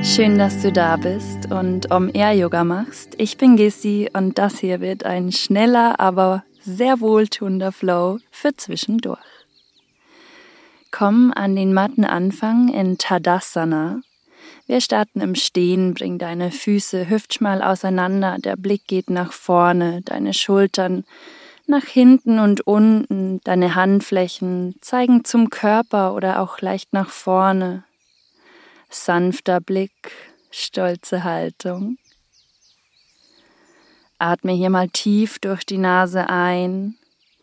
Schön, dass du da bist und On-Air-Yoga machst. Ich bin Gissi und das hier wird ein schneller, aber sehr wohltuender Flow für zwischendurch. Komm an den Mattenanfang in Tadasana. Wir starten im Stehen, bring deine Füße hüftschmal auseinander, der Blick geht nach vorne, deine Schultern nach hinten und unten, deine Handflächen zeigen zum Körper oder auch leicht nach vorne. Sanfter Blick, stolze Haltung. Atme hier mal tief durch die Nase ein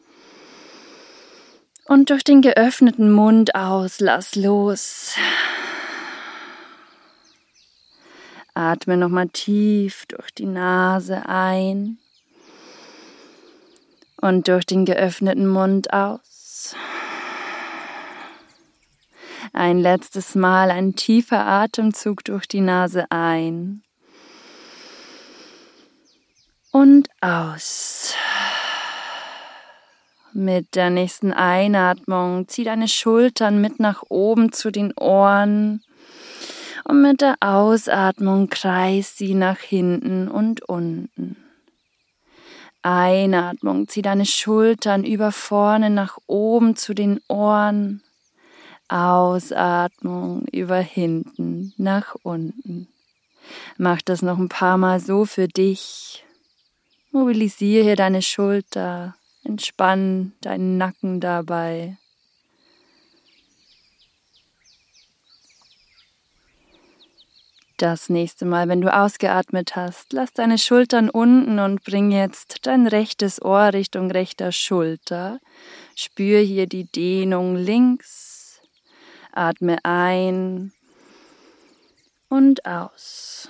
und durch den geöffneten Mund aus, lass los. Atme nochmal tief durch die Nase ein und durch den geöffneten Mund aus. Ein letztes Mal ein tiefer Atemzug durch die Nase ein und aus. Mit der nächsten Einatmung zieh deine Schultern mit nach oben zu den Ohren und mit der Ausatmung kreis sie nach hinten und unten. Einatmung, zieh deine Schultern über vorne nach oben zu den Ohren. Ausatmung über hinten nach unten. Mach das noch ein paar Mal so für dich. Mobilisiere hier deine Schulter, entspann deinen Nacken dabei. Das nächste Mal, wenn du ausgeatmet hast, lass deine Schultern unten und bring jetzt dein rechtes Ohr Richtung rechter Schulter. Spür hier die Dehnung links. Atme ein und aus.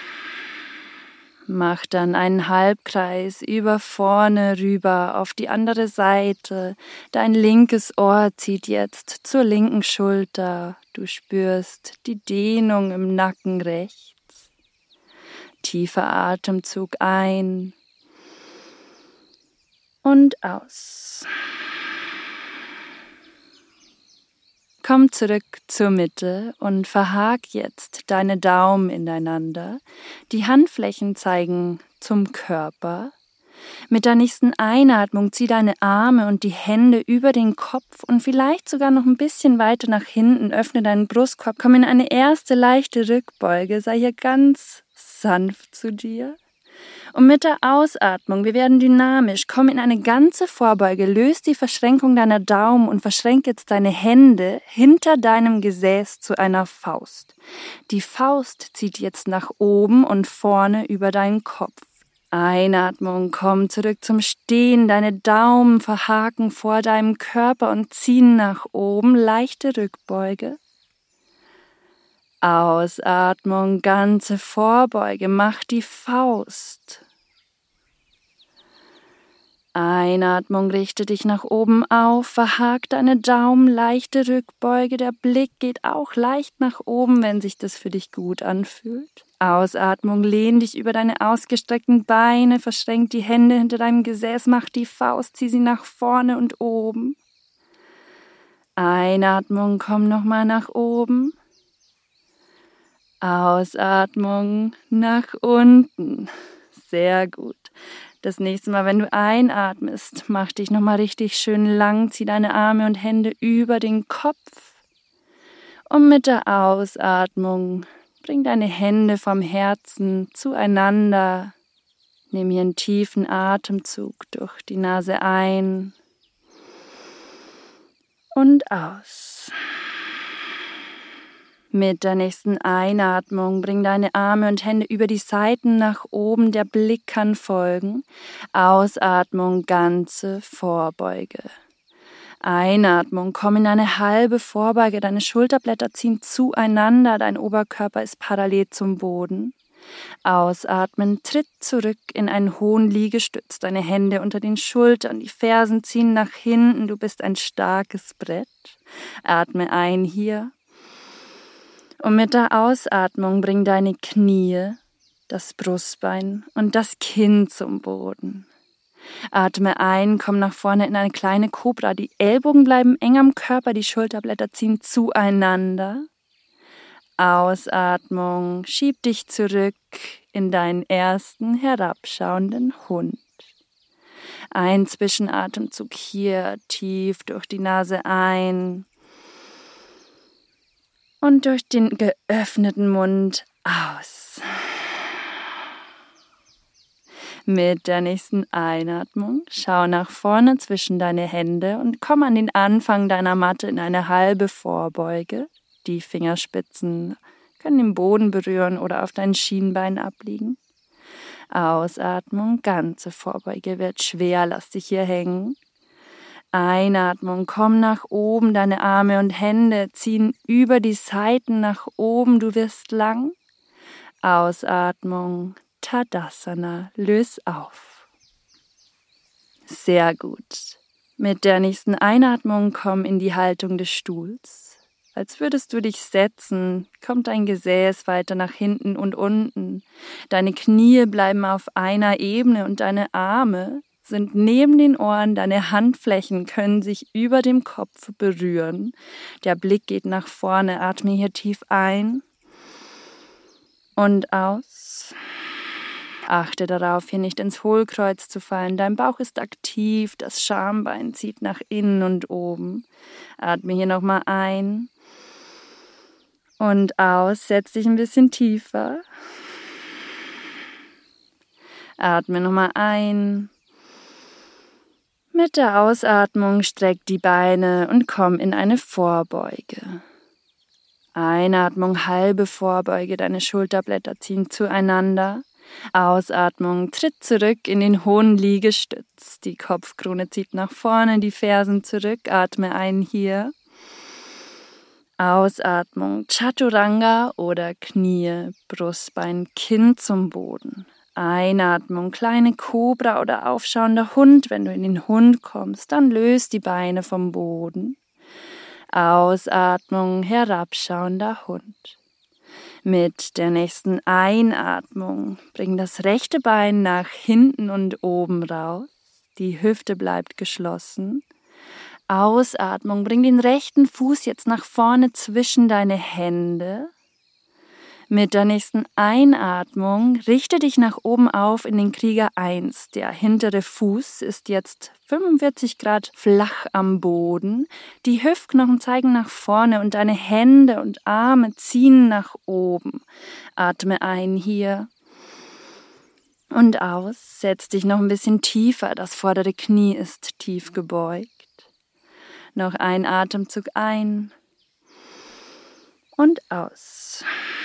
Mach dann einen Halbkreis über vorne rüber auf die andere Seite. Dein linkes Ohr zieht jetzt zur linken Schulter. Du spürst die Dehnung im Nacken rechts. Tiefer Atemzug ein und aus. Komm zurück zur Mitte und verhak jetzt deine Daumen ineinander. Die Handflächen zeigen zum Körper. Mit der nächsten Einatmung zieh deine Arme und die Hände über den Kopf und vielleicht sogar noch ein bisschen weiter nach hinten. Öffne deinen Brustkorb, komm in eine erste leichte Rückbeuge. Sei hier ganz sanft zu dir. Und mit der Ausatmung, wir werden dynamisch, komm in eine ganze Vorbeuge, löst die Verschränkung deiner Daumen und verschränk jetzt deine Hände hinter deinem Gesäß zu einer Faust. Die Faust zieht jetzt nach oben und vorne über deinen Kopf. Einatmung, komm zurück zum Stehen, deine Daumen verhaken vor deinem Körper und ziehen nach oben, leichte Rückbeuge. Ausatmung, ganze Vorbeuge, mach die Faust. Einatmung, richte dich nach oben auf, verhak deine Daumen, leichte Rückbeuge, der Blick geht auch leicht nach oben, wenn sich das für dich gut anfühlt. Ausatmung, lehn dich über deine ausgestreckten Beine, verschränk die Hände hinter deinem Gesäß, mach die Faust, zieh sie nach vorne und oben. Einatmung, komm nochmal nach oben. Ausatmung nach unten. Sehr gut. Das nächste Mal, wenn du einatmest, mach dich nochmal richtig schön lang, zieh deine Arme und Hände über den Kopf. Und mit der Ausatmung bring deine Hände vom Herzen zueinander. Nimm hier einen tiefen Atemzug durch die Nase ein und aus. Mit der nächsten Einatmung bring deine Arme und Hände über die Seiten nach oben, der Blick kann folgen. Ausatmung, ganze Vorbeuge. Einatmung, komm in eine halbe Vorbeuge, deine Schulterblätter ziehen zueinander, dein Oberkörper ist parallel zum Boden. Ausatmen, tritt zurück in einen hohen Liegestütz, deine Hände unter den Schultern, die Fersen ziehen nach hinten, du bist ein starkes Brett. Atme ein hier. Und mit der Ausatmung bring deine Knie, das Brustbein und das Kinn zum Boden. Atme ein, komm nach vorne in eine kleine Kobra. Die Ellbogen bleiben eng am Körper, die Schulterblätter ziehen zueinander. Ausatmung, schieb dich zurück in deinen ersten herabschauenden Hund. Ein Zwischenatemzug hier, tief durch die Nase ein und durch den geöffneten Mund aus. Mit der nächsten Einatmung schau nach vorne zwischen deine Hände und komm an den Anfang deiner Matte in eine halbe Vorbeuge. Die Fingerspitzen können den Boden berühren oder auf deinen Schienbein abliegen. Ausatmung, ganze Vorbeuge wird schwer, lass dich hier hängen. Einatmung, komm nach oben, deine Arme und Hände ziehen über die Seiten nach oben, du wirst lang. Ausatmung, Tadasana, löse auf. Sehr gut. Mit der nächsten Einatmung komm in die Haltung des Stuhls. Als würdest du dich setzen, kommt dein Gesäß weiter nach hinten und unten. Deine Knie bleiben auf einer Ebene und deine Arme sind neben den Ohren. Deine Handflächen können sich über dem Kopf berühren. Der Blick geht nach vorne. Atme hier tief ein und aus. Achte darauf, hier nicht ins Hohlkreuz zu fallen. Dein Bauch ist aktiv, das Schambein zieht nach innen und oben. Atme hier nochmal ein und aus. Setz dich ein bisschen tiefer. Atme nochmal ein. Mit der Ausatmung streck die Beine und komm in eine Vorbeuge. Einatmung, halbe Vorbeuge, deine Schulterblätter ziehen zueinander. Ausatmung, tritt zurück in den hohen Liegestütz. Die Kopfkrone zieht nach vorne, die Fersen zurück. Atme ein hier. Ausatmung, Chaturanga oder Knie, Brustbein, Kinn zum Boden. Einatmung, kleine Kobra oder aufschauender Hund. Wenn du in den Hund kommst, dann löst die Beine vom Boden. Ausatmung, herabschauender Hund. Mit der nächsten Einatmung bring das rechte Bein nach hinten und oben raus. Die Hüfte bleibt geschlossen. Ausatmung, bring den rechten Fuß jetzt nach vorne zwischen deine Hände. Mit der nächsten Einatmung richte dich nach oben auf in den Krieger 1. Der hintere Fuß ist jetzt 45 Grad flach am Boden. Die Hüftknochen zeigen nach vorne und deine Hände und Arme ziehen nach oben. Atme ein hier und aus. Setz dich noch ein bisschen tiefer. Das vordere Knie ist tief gebeugt. Noch ein Atemzug ein und aus.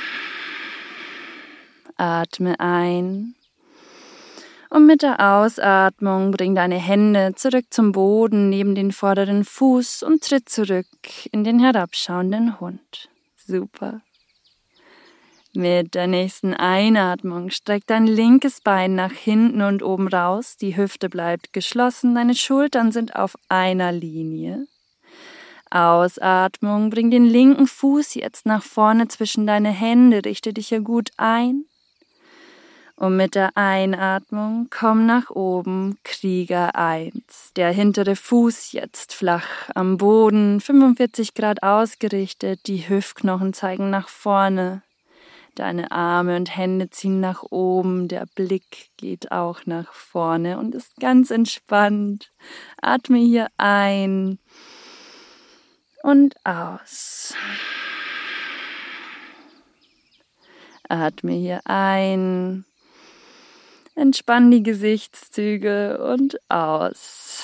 Atme ein und mit der Ausatmung bring deine Hände zurück zum Boden neben den vorderen Fuß und tritt zurück in den herabschauenden Hund. Super. Mit der nächsten Einatmung streck dein linkes Bein nach hinten und oben raus. Die Hüfte bleibt geschlossen, deine Schultern sind auf einer Linie. Ausatmung, bring den linken Fuß jetzt nach vorne zwischen deine Hände, richte dich hier gut ein. Und mit der Einatmung komm nach oben, Krieger 1. Der hintere Fuß jetzt flach am Boden, 45 Grad ausgerichtet, die Hüftknochen zeigen nach vorne. Deine Arme und Hände ziehen nach oben, der Blick geht auch nach vorne und ist ganz entspannt. Atme hier ein und aus. Atme hier ein. Entspann die Gesichtszüge und aus.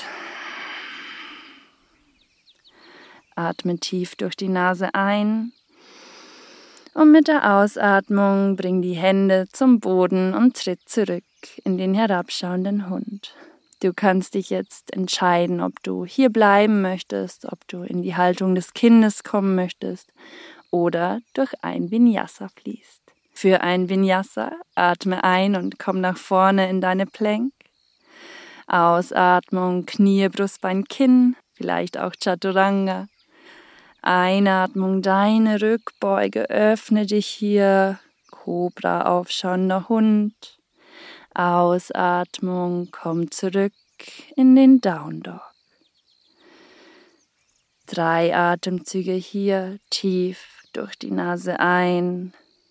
Atme tief durch die Nase ein und mit der Ausatmung bring die Hände zum Boden und tritt zurück in den herabschauenden Hund. Du kannst dich jetzt entscheiden, ob du hier bleiben möchtest, ob du in die Haltung des Kindes kommen möchtest oder durch ein Vinyasa fließt. Für ein Vinyasa atme ein und komm nach vorne in deine Plank. Ausatmung, Knie, Brustbein, Kinn, vielleicht auch Chaturanga. Einatmung, deine Rückbeuge, öffne dich hier, Kobra, aufschauender Hund. Ausatmung, komm zurück in den Down Dog. 3 Atemzüge hier, tief durch die Nase ein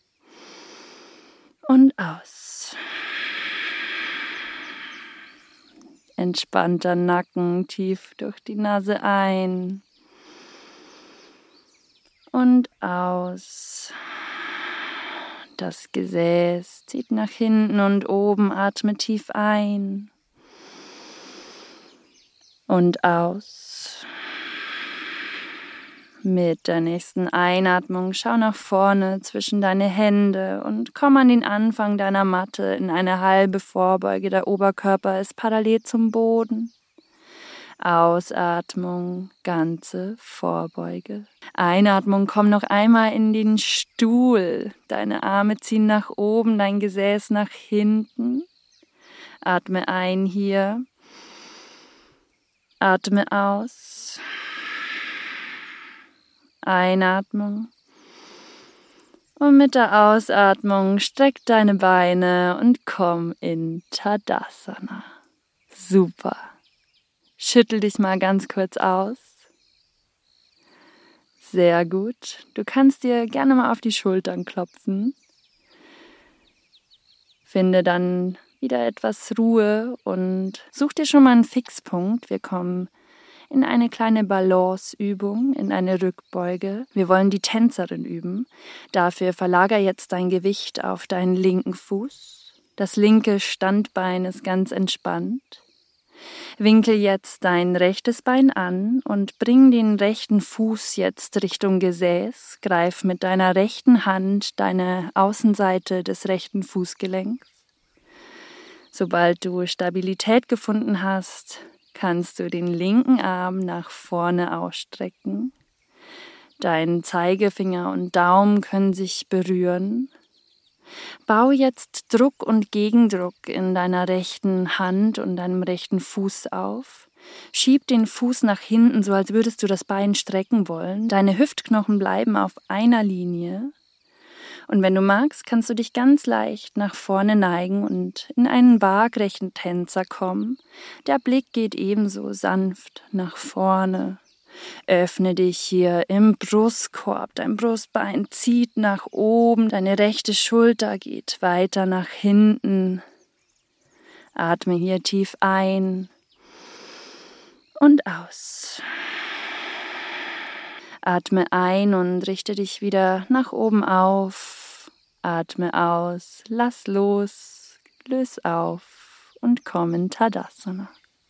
und aus. Entspannter Nacken, tief durch die Nase ein und aus. Das Gesäß zieht nach hinten und oben, atme tief ein und aus. Mit der nächsten Einatmung schau nach vorne zwischen deine Hände und komm an den Anfang deiner Matte in eine halbe Vorbeuge. Der Oberkörper ist parallel zum Boden. Ausatmung, ganze Vorbeuge. Einatmung, komm noch einmal in den Stuhl. Deine Arme ziehen nach oben, dein Gesäß nach hinten. Atme ein hier. Atme aus. Einatmung. Und mit der Ausatmung streck deine Beine und komm in Tadasana. Super. Schüttel dich mal ganz kurz aus. Sehr gut. Du kannst dir gerne mal auf die Schultern klopfen. Finde dann wieder etwas Ruhe und such dir schon mal einen Fixpunkt. Wir kommen in eine kleine Balanceübung, in eine Rückbeuge. Wir wollen die Tänzerin üben. Dafür verlager jetzt dein Gewicht auf deinen linken Fuß. Das linke Standbein ist ganz entspannt. Winkel jetzt dein rechtes Bein an und bring den rechten Fuß jetzt Richtung Gesäß. Greif mit deiner rechten Hand deine Außenseite des rechten Fußgelenks. Sobald du Stabilität gefunden hast, kannst du den linken Arm nach vorne ausstrecken. Dein Zeigefinger und Daumen können sich berühren. Bau jetzt Druck und Gegendruck in deiner rechten Hand und deinem rechten Fuß auf. Schieb den Fuß nach hinten, so als würdest du das Bein strecken wollen. Deine Hüftknochen bleiben auf einer Linie. Und wenn du magst, kannst du dich ganz leicht nach vorne neigen und in einen waagrechten Tänzer kommen. Der Blick geht ebenso sanft nach vorne. Öffne dich hier im Brustkorb, dein Brustbein zieht nach oben, deine rechte Schulter geht weiter nach hinten. Atme hier tief ein und aus. Atme ein und richte dich wieder nach oben auf. Atme aus, lass los, löse auf und komm in Tadasana.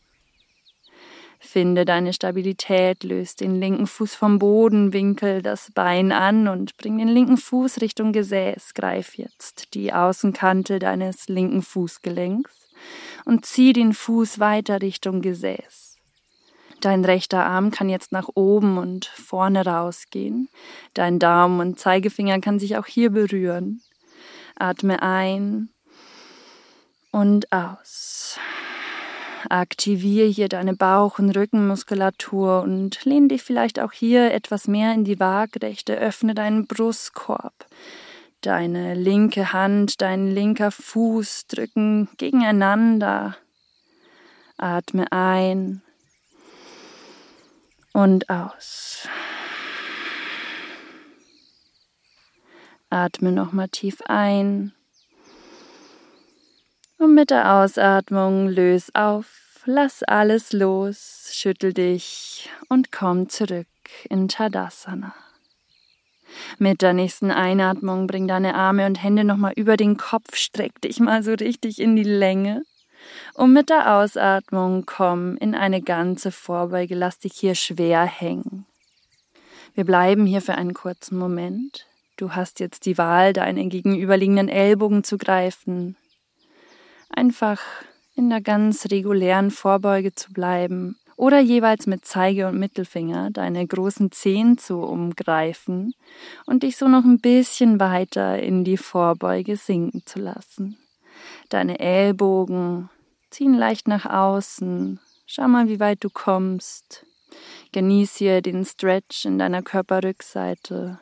Finde deine Stabilität, löse den linken Fuß vom Boden, winkel das Bein an und bring den linken Fuß Richtung Gesäß. Greif jetzt die Außenkante deines linken Fußgelenks und zieh den Fuß weiter Richtung Gesäß. Dein rechter Arm kann jetzt nach oben und vorne rausgehen. Dein Daumen und Zeigefinger kann sich auch hier berühren. Atme ein und aus. Aktiviere hier deine Bauch- und Rückenmuskulatur und lehn dich vielleicht auch hier etwas mehr in die Waagrechte. Öffne deinen Brustkorb. Deine linke Hand, dein linker Fuß drücken gegeneinander. Atme ein und aus. Atme nochmal tief ein. Und mit der Ausatmung löse auf, lass alles los, schüttel dich und komm zurück in Tadasana. Mit der nächsten Einatmung bring deine Arme und Hände nochmal über den Kopf, streck dich mal so richtig in die Länge. Und mit der Ausatmung komm in eine ganze Vorbeuge, lass dich hier schwer hängen. Wir bleiben hier für einen kurzen Moment. Du hast jetzt die Wahl, deine gegenüberliegenden Ellbogen zu greifen. Einfach in der ganz regulären Vorbeuge zu bleiben oder jeweils mit Zeige und Mittelfinger deine großen Zehen zu umgreifen und dich so noch ein bisschen weiter in die Vorbeuge sinken zu lassen. Deine Ellbogen ziehen leicht nach außen. Schau mal, wie weit du kommst. Genieß hier den Stretch in deiner Körperrückseite.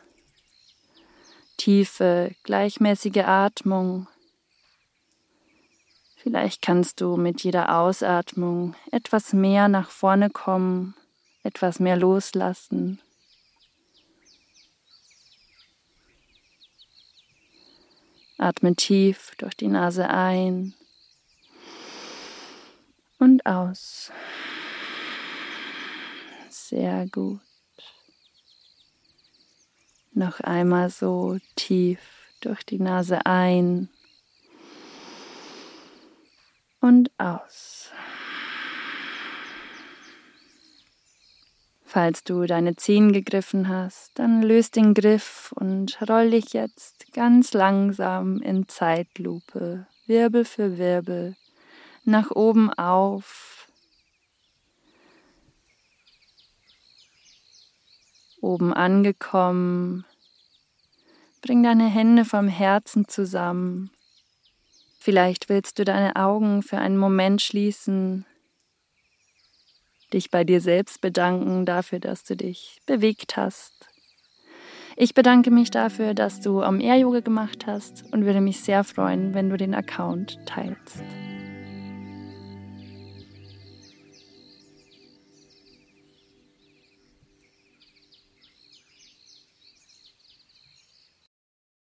Tiefe, gleichmäßige Atmung. Vielleicht kannst du mit jeder Ausatmung etwas mehr nach vorne kommen, etwas mehr loslassen. Atme tief durch die Nase ein und aus. Sehr gut. Noch einmal so tief durch die Nase ein und aus. Falls du deine Zehen gegriffen hast, dann löst den Griff und roll dich jetzt ganz langsam in Zeitlupe, Wirbel für Wirbel, nach oben auf, oben angekommen. Bring deine Hände vom Herzen zusammen. Vielleicht willst du deine Augen für einen Moment schließen, dich bei dir selbst bedanken dafür, dass du dich bewegt hast. Ich bedanke mich dafür, dass du Air Yoga gemacht hast und würde mich sehr freuen, wenn du den Account teilst.